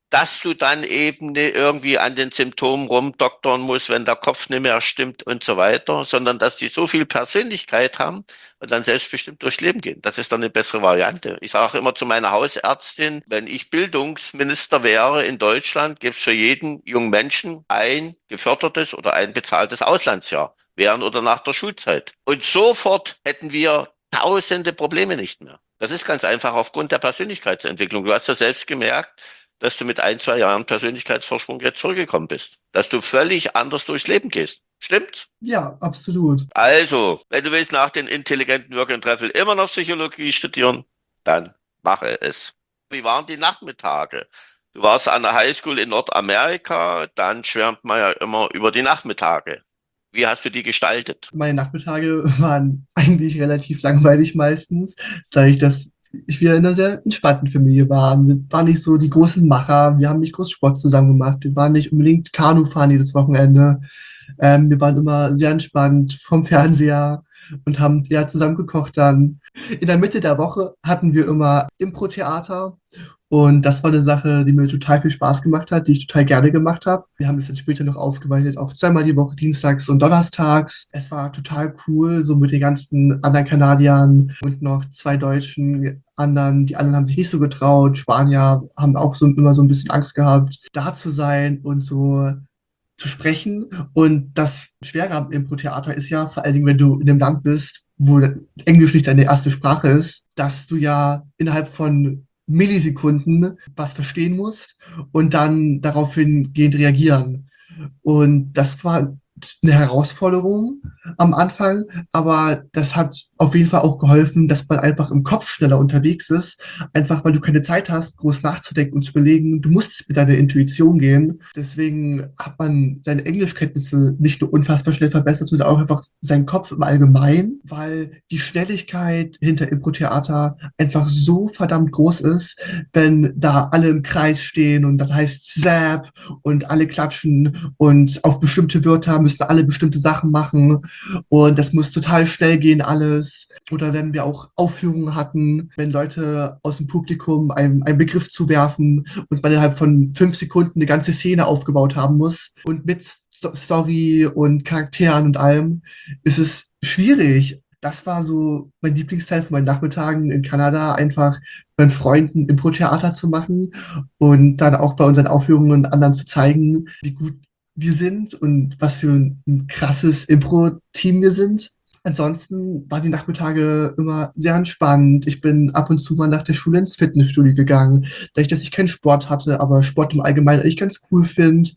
dass du dann eben nicht irgendwie an den Symptomen rumdoktern musst, wenn der Kopf nicht mehr stimmt und so weiter, sondern dass die so viel Persönlichkeit haben und dann selbstbestimmt durchs Leben gehen. Das ist dann eine bessere Variante. Ich sage immer zu meiner Hausärztin, wenn ich Bildungsminister wäre in Deutschland, gäbe es für jeden jungen Menschen ein gefördertes oder ein bezahltes Auslandsjahr während oder nach der Schulzeit. Und sofort hätten wir tausende Probleme nicht mehr. Das ist ganz einfach aufgrund der Persönlichkeitsentwicklung. Du hast ja selbst gemerkt, dass du mit ein, zwei Jahren Persönlichkeitsvorsprung jetzt zurückgekommen bist. Dass du völlig anders durchs Leben gehst. Stimmt's? Ja, absolut. Also, wenn du willst nach den intelligenten Work and Travel immer noch Psychologie studieren, dann mache es. Wie waren die Nachmittage? Du warst an der Highschool in Nordamerika, dann schwärmt man ja immer über die Nachmittage. Wie hast du die gestaltet? Meine Nachmittage waren eigentlich relativ langweilig meistens, da ich das ich wieder in einer sehr entspannten Familie war. Wir waren nicht so die großen Macher, wir haben nicht groß Sport zusammen gemacht, wir waren nicht unbedingt Kanu fahren jedes Wochenende. Ähm, wir waren immer sehr entspannt vom Fernseher und haben ja zusammen gekocht dann. In der Mitte der Woche hatten wir immer Impro-Theater und das war eine Sache, die mir total viel Spaß gemacht hat, die ich total gerne gemacht habe. Wir haben es dann später noch aufgeweitet auf zweimal die Woche, dienstags und donnerstags. Es war total cool, so mit den ganzen anderen Kanadiern und noch zwei Deutschen anderen. Die anderen haben sich nicht so getraut. Spanier haben auch so immer so ein bisschen Angst gehabt, da zu sein und so zu sprechen. Und das Schwere am Impro-Theater ist ja, vor allen Dingen, wenn du in einem Land bist, wo Englisch nicht deine erste Sprache ist, dass du ja innerhalb von Millisekunden was verstehen musst und dann daraufhin gehend reagieren. Und das war eine Herausforderung am Anfang, aber das hat auf jeden Fall auch geholfen, dass man einfach im Kopf schneller unterwegs ist, einfach weil du keine Zeit hast, groß nachzudenken und zu überlegen. Du musst mit deiner Intuition gehen. Deswegen hat man seine Englischkenntnisse nicht nur unfassbar schnell verbessert, sondern auch einfach seinen Kopf im Allgemeinen, weil die Schnelligkeit hinter Impro-Theater einfach so verdammt groß ist, wenn da alle im Kreis stehen und dann heißt Zap und alle klatschen und auf bestimmte Wörter müssen alle bestimmte Sachen machen und das muss total schnell gehen alles. Oder wenn wir auch Aufführungen hatten, wenn Leute aus dem Publikum einen, einen Begriff zuwerfen und man innerhalb von fünf Sekunden eine ganze Szene aufgebaut haben muss und mit Sto- Story und Charakteren und allem, ist es schwierig. Das war so mein Lieblingsteil von meinen Nachmittagen in Kanada, einfach mit Freunden Impro-Theater zu machen und dann auch bei unseren Aufführungen anderen zu zeigen, wie gut wir sind und was für ein krasses Impro-Team wir sind. Ansonsten waren die Nachmittage immer sehr entspannt. Ich bin ab und zu mal nach der Schule ins Fitnessstudio gegangen, dadurch, dass ich keinen Sport hatte, aber Sport im Allgemeinen eigentlich ganz cool finde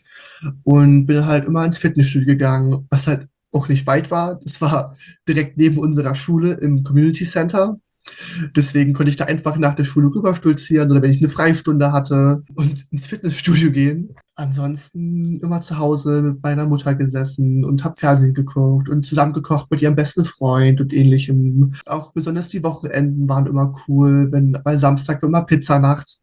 und bin halt immer ins Fitnessstudio gegangen, was halt auch nicht weit war. Das war direkt neben unserer Schule im Community Center. Deswegen konnte ich da einfach nach der Schule rüberstolzieren oder wenn ich eine Freistunde hatte und ins Fitnessstudio gehen. Ansonsten immer zu Hause mit meiner Mutter gesessen und hab Fernsehen geguckt und zusammen gekocht mit ihrem besten Freund und ähnlichem. Auch besonders die Wochenenden waren immer cool, wenn bei Samstag war immer Pizzanacht.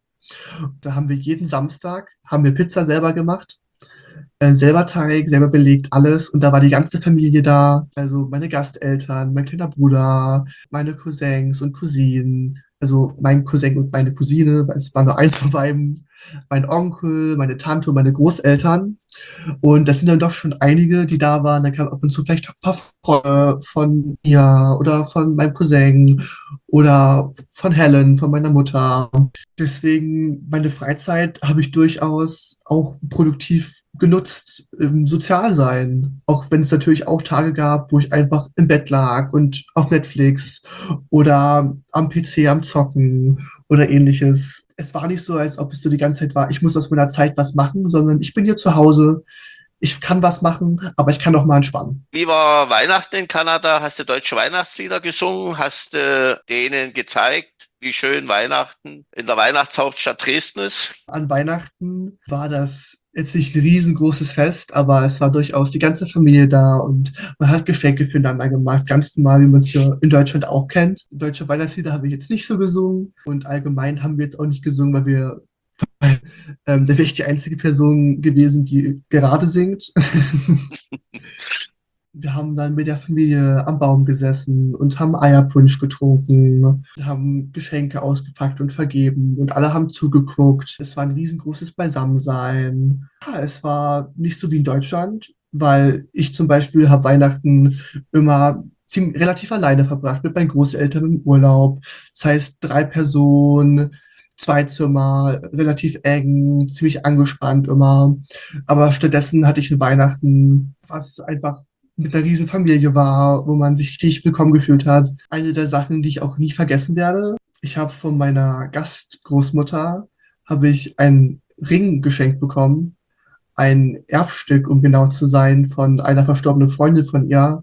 Da haben wir jeden Samstag haben wir Pizza selber gemacht. Äh, selber Teig, selber belegt, alles. Und da war die ganze Familie da. Also meine Gasteltern, mein kleiner Bruder, meine Cousins und Cousinen. Also mein Cousin und meine Cousine, weil es war nur eins von beiden. Mein Onkel, meine Tante und meine Großeltern. Und das sind dann doch schon einige, die da waren. Dann kamen ab und zu vielleicht ein paar Freunde von mir oder von meinem Cousin oder von Helen, von meiner Mutter. Deswegen, meine Freizeit habe ich durchaus auch produktiv genutzt im Sozialsein. Auch wenn es natürlich auch Tage gab, wo ich einfach im Bett lag und auf Netflix oder am P C am Zocken oder ähnliches. Es war nicht so, als ob es so die ganze Zeit war, ich muss aus meiner Zeit was machen, sondern ich bin hier zu Hause, ich kann was machen, aber ich kann auch mal entspannen. Wie war Weihnachten in Kanada? Hast du deutsche Weihnachtslieder gesungen? Hast du denen gezeigt, wie schön Weihnachten in der Weihnachtshauptstadt Dresden ist? An Weihnachten war das jetzt nicht ein riesengroßes Fest, aber es war durchaus die ganze Familie da und man hat Geschenke füreinander gemacht, ganz normal, wie man es hier in Deutschland auch kennt. Deutsche Weihnachtslieder habe ich jetzt nicht so gesungen und allgemein haben wir jetzt auch nicht gesungen, weil wir ähm, da wäre ich die einzige Person gewesen, die gerade singt. Wir haben dann mit der Familie am Baum gesessen und haben Eierpunsch getrunken, haben Geschenke ausgepackt und vergeben und alle haben zugeguckt. Es war ein riesengroßes Beisammensein. Ja, es war nicht so wie in Deutschland, weil ich zum Beispiel habe Weihnachten immer ziemlich, relativ alleine verbracht mit meinen Großeltern im Urlaub. Das heißt, drei Personen, zwei Zimmer, relativ eng, ziemlich angespannt immer. Aber stattdessen hatte ich ein Weihnachten, was einfach mit einer riesen Familie war, wo man sich richtig willkommen gefühlt hat. Eine der Sachen, die ich auch nie vergessen werde. Ich habe von meiner Gastgroßmutter habe ich einen Ring geschenkt bekommen, ein Erbstück, um genau zu sein, von einer verstorbenen Freundin von ihr.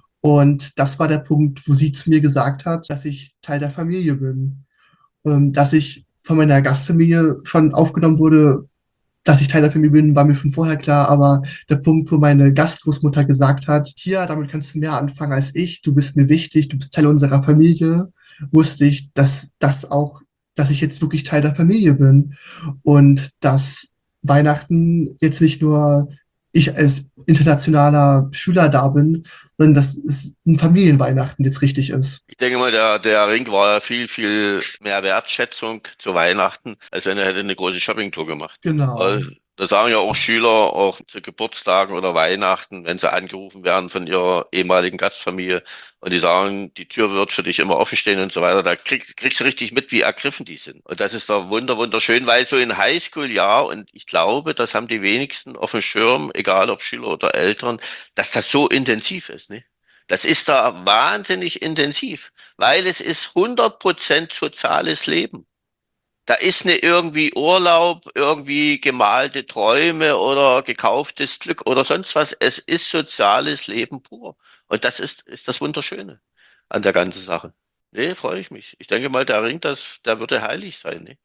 Und das war der Punkt, wo sie zu mir gesagt hat, dass ich Teil der Familie bin. Und dass ich von meiner Gastfamilie schon aufgenommen wurde, dass ich Teil der Familie bin, war mir schon vorher klar, aber der Punkt, wo meine Gastgroßmutter gesagt hat, hier, damit kannst du mehr anfangen als ich, du bist mir wichtig, du bist Teil unserer Familie, wusste ich, dass das auch, dass ich jetzt wirklich Teil der Familie bin und dass Weihnachten jetzt nicht nur ich als internationaler Schüler da bin, sondern dass es ein Familienweihnachten jetzt richtig ist. Ich denke mal, der, der Ring war ja viel, viel mehr Wertschätzung zu Weihnachten, als wenn er hätte eine große Shoppingtour gemacht. Genau. Weil da sagen ja auch Schüler, auch zu Geburtstagen oder Weihnachten, wenn sie angerufen werden von ihrer ehemaligen Gastfamilie und die sagen, die Tür wird für dich immer offen stehen und so weiter, da krieg, kriegst du richtig mit, wie ergriffen die sind. Und das ist doch wunder, wunderschön, weil so in Highschool, ja, und ich glaube, das haben die wenigsten auf dem Schirm, egal ob Schüler oder Eltern, dass das so intensiv ist, ne? Das ist da wahnsinnig intensiv, weil es ist hundert Prozent soziales Leben. Da ist nicht irgendwie Urlaub, irgendwie gemalte Träume oder gekauftes Glück oder sonst was. Es ist soziales Leben pur. Und das ist, ist das Wunderschöne an der ganzen Sache. Nee, freue ich mich. Ich denke mal, der Ring, das, der würde heilig sein. Ne?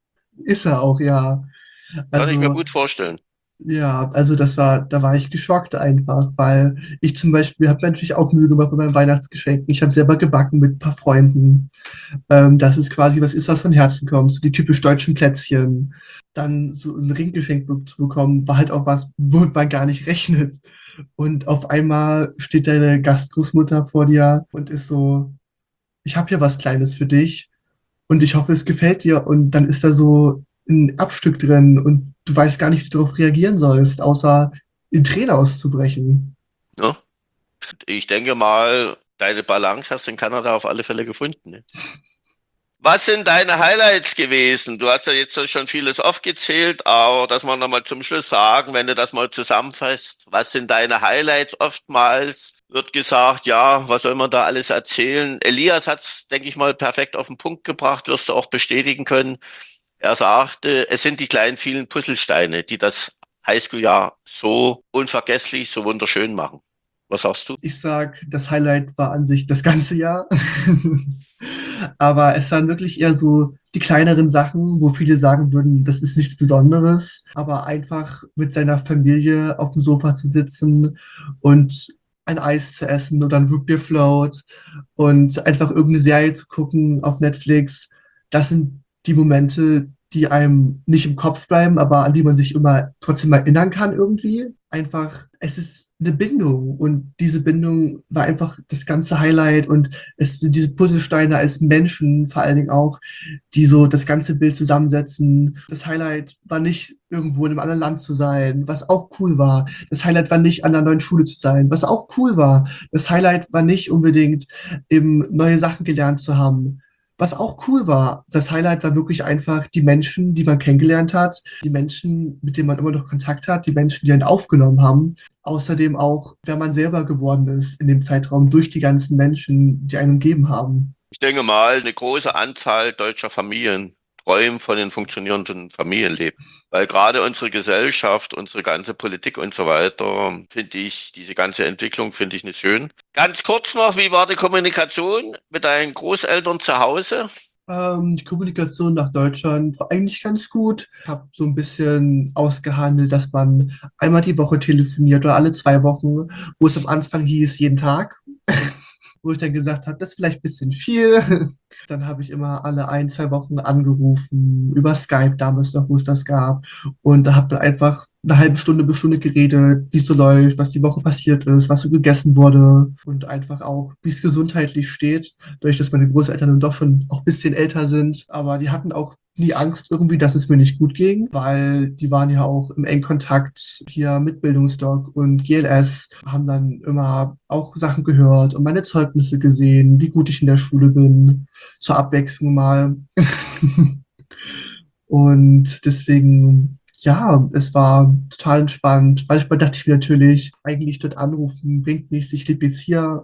Ist er auch, ja. Kann ich mir Also, gut vorstellen. ja, also das war, da war ich geschockt einfach, weil ich zum Beispiel habe mir natürlich auch Mühe gemacht bei meinen Weihnachtsgeschenken. Ich habe selber gebacken mit ein paar Freunden. Ähm, das ist quasi was ist, was von Herzen kommt, so die typisch deutschen Plätzchen. Dann so ein Ringgeschenk be- zu bekommen, war halt auch was, womit man gar nicht rechnet. Und auf einmal steht deine Gastgroßmutter vor dir und ist so, ich habe hier was Kleines für dich und ich hoffe, es gefällt dir. Und dann ist da so ein Abstück drin und du weißt gar nicht, wie du darauf reagieren sollst, außer in Tränen auszubrechen. Ne? Ich denke mal, deine Balance hast du in Kanada auf alle Fälle gefunden. Ne? Was sind deine Highlights gewesen? Du hast ja jetzt schon vieles aufgezählt, aber dass wir nochmal zum Schluss sagen, wenn du das mal zusammenfasst, was sind deine Highlights? Oftmals wird gesagt, ja, was soll man da alles erzählen? Elias hat es, denke ich mal, perfekt auf den Punkt gebracht, wirst du auch bestätigen können. Er sagte, es sind die kleinen vielen Puzzlesteine, die das Highschool-Jahr so unvergesslich, so wunderschön machen. Was sagst du? Ich sag, das Highlight war an sich das ganze Jahr. Aber es waren wirklich eher so die kleineren Sachen, wo viele sagen würden, das ist nichts Besonderes. Aber einfach mit seiner Familie auf dem Sofa zu sitzen und ein Eis zu essen oder ein Root Beer Float und einfach irgendeine Serie zu gucken auf Netflix, das sind die Momente, die einem nicht im Kopf bleiben, aber an die man sich immer trotzdem erinnern kann irgendwie. Einfach, es ist eine Bindung und diese Bindung war einfach das ganze Highlight und es sind diese Puzzlesteine als Menschen vor allen Dingen auch, die so das ganze Bild zusammensetzen. Das Highlight war nicht irgendwo in einem anderen Land zu sein, was auch cool war. Das Highlight war nicht an einer neuen Schule zu sein, was auch cool war. Das Highlight war nicht unbedingt eben neue Sachen gelernt zu haben, was auch cool war. Das Highlight war wirklich einfach die Menschen, die man kennengelernt hat, die Menschen, mit denen man immer noch Kontakt hat, die Menschen, die einen aufgenommen haben. Außerdem auch, wer man selber geworden ist in dem Zeitraum durch die ganzen Menschen, die einen umgeben haben. Ich denke mal, eine große Anzahl deutscher Familien träumen von einem funktionierenden Familienleben. Weil gerade unsere Gesellschaft, unsere ganze Politik und so weiter, finde ich, diese ganze Entwicklung finde ich nicht schön. Ganz kurz noch, wie war die Kommunikation mit deinen Großeltern zu Hause? Ähm, die Kommunikation nach Deutschland war eigentlich ganz gut. Ich habe so ein bisschen ausgehandelt, dass man einmal die Woche telefoniert oder alle zwei Wochen, wo es am Anfang hieß, jeden Tag. Wo ich dann gesagt habe, das ist vielleicht ein bisschen viel. Dann habe ich immer alle ein, zwei Wochen angerufen, über Skype damals noch, wo es das gab. Und da habe dann einfach eine halbe Stunde bis Stunde geredet, wie es so läuft, was die Woche passiert ist, was so gegessen wurde und einfach auch, wie es gesundheitlich steht. Dadurch, dass meine Großeltern dann doch schon auch ein bisschen älter sind. Aber die hatten auch nie Angst irgendwie, dass es mir nicht gut ging, weil die waren ja auch im engen Kontakt hier mit Bildungsdoc und G L S, haben dann immer auch Sachen gehört und meine Zeugnisse gesehen, wie gut ich in der Schule bin, zur Abwechslung mal. Und deswegen, ja, es war total entspannt. Manchmal dachte ich mir natürlich, eigentlich dort anrufen bringt nichts, ich lebe jetzt hier.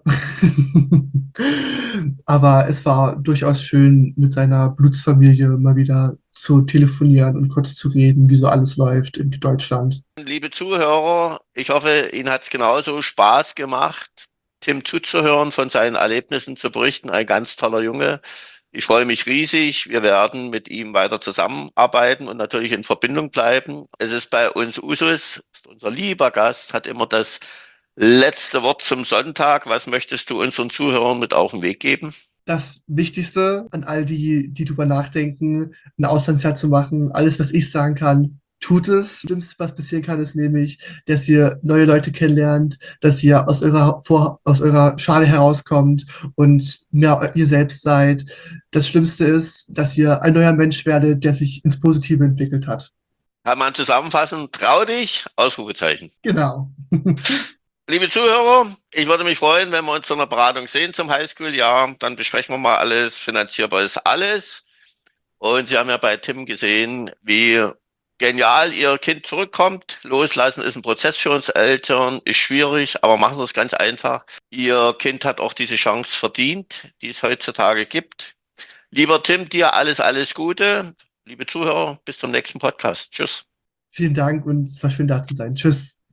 Aber es war durchaus schön, mit seiner Blutsfamilie mal wieder zu telefonieren und kurz zu reden, wie so alles läuft in Deutschland. Liebe Zuhörer, ich hoffe, Ihnen hat es genauso Spaß gemacht, Tim zuzuhören, von seinen Erlebnissen zu berichten. Ein ganz toller Junge. Ich freue mich riesig. Wir werden mit ihm weiter zusammenarbeiten und natürlich in Verbindung bleiben. Es ist bei uns Usus. Unser lieber Gast hat immer das letzte Wort zum Sonntag. Was möchtest du unseren Zuhörern mit auf den Weg geben? Das Wichtigste an all die, die drüber nachdenken, ein Auslandsjahr zu machen, alles, was ich sagen kann, tut es. Das Schlimmste, was passieren kann, ist nämlich, dass ihr neue Leute kennenlernt, dass ihr aus eurer, vor, aus eurer Schale herauskommt und mehr ihr selbst seid. Das Schlimmste ist, dass ihr ein neuer Mensch werdet, der sich ins Positive entwickelt hat. Kann man zusammenfassen? Trau dich, Ausrufezeichen. Genau. Liebe Zuhörer, ich würde mich freuen, wenn wir uns zu einer Beratung sehen zum Highschool-Jahr. Dann besprechen wir mal alles. Finanzierbar ist alles. Und Sie haben ja bei Tim gesehen, wie genial Ihr Kind zurückkommt. Loslassen ist ein Prozess für uns Eltern, ist schwierig, aber machen Sie es ganz einfach. Ihr Kind hat auch diese Chance verdient, die es heutzutage gibt. Lieber Tim, dir alles, alles Gute. Liebe Zuhörer, bis zum nächsten Podcast. Tschüss. Vielen Dank und es war schön da zu sein. Tschüss.